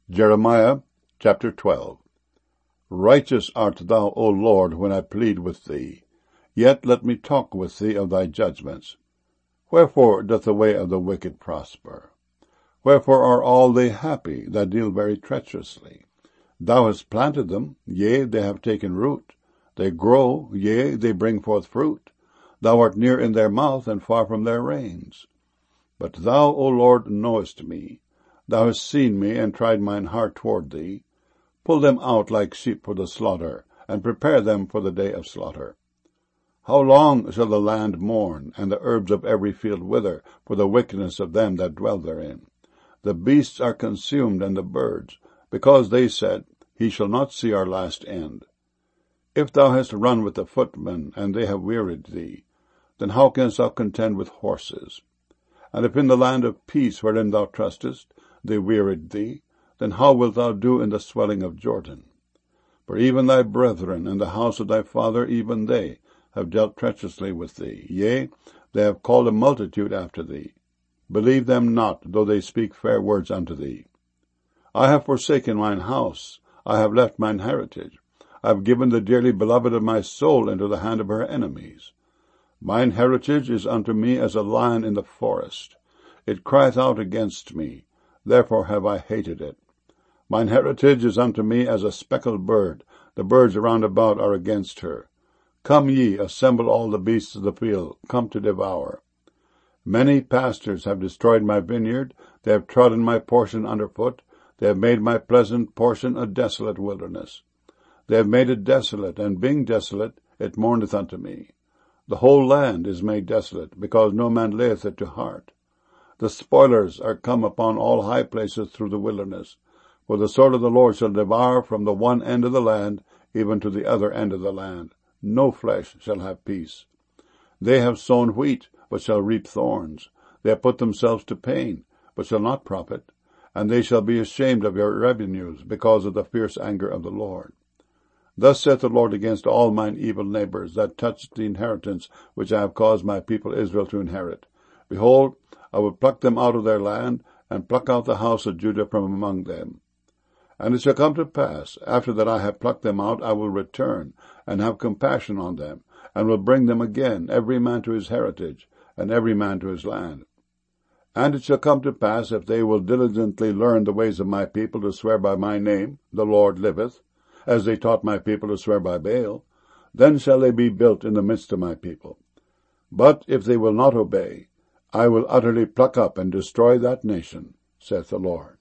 Jeremiah chapter 12. Righteous art thou, O Lord, when I plead with thee. Yet let me talk with thee of thy judgments. Wherefore doth the way of the wicked prosper? Wherefore are all they happy that deal very treacherously? Thou hast planted them, yea, they have taken root. They grow, yea, they bring forth fruit. Thou art near in their mouth, and far from their reins. But thou, O Lord, knowest me. Thou hast seen me, and tried mine heart toward thee. Pull them out like sheep for the slaughter, and prepare them for the day of slaughter. How long shall the land mourn, and the herbs of every field wither, for the wickedness of them that dwell therein? The beasts are consumed, and the birds, because they said, He shall not see our last end. If thou hast run with the footmen, and they have wearied thee, then how canst thou contend with horses? And if in the land of peace wherein thou trustest, they wearied thee, then how wilt thou do in the swelling of Jordan? For even thy brethren and the house of thy father, even they, have dealt treacherously with thee. Yea, they have called a multitude after thee. Believe them not, though they speak fair words unto thee. I have forsaken mine house, I have left mine heritage. I have given the dearly beloved of my soul into the hand of her enemies. Mine heritage is unto me as a lion in the forest. It crieth out against me, therefore have I hated it. Mine heritage is unto me as a speckled bird. The birds round about are against her. Come ye, assemble all the beasts of the field, come to devour. Many pastors have destroyed my vineyard. They have trodden my portion under foot. They have made my pleasant portion a desolate wilderness. They have made it desolate, and being desolate, it mourneth unto me. The whole land is made desolate, because no man layeth it to heart. The spoilers are come upon all high places through the wilderness. For the sword of the Lord shall devour from the one end of the land, even to the other end of the land. No flesh shall have peace. They have sown wheat, but shall reap thorns. They have put themselves to pain, but shall not profit. And they shall be ashamed of your revenues, because of the fierce anger of the Lord. Thus saith the Lord against all mine evil neighbors, that touch the inheritance which I have caused my people Israel to inherit. Behold, I will pluck them out of their land, and pluck out the house of Judah from among them. And it shall come to pass, after that I have plucked them out, I will return, and have compassion on them, and will bring them again, every man to his heritage, and every man to his land. And it shall come to pass, if they will diligently learn the ways of my people to swear by my name, the Lord liveth, as they taught my people to swear by Baal, then shall they be built in the midst of my people. But if they will not obey, I will utterly pluck up and destroy that nation, saith the Lord.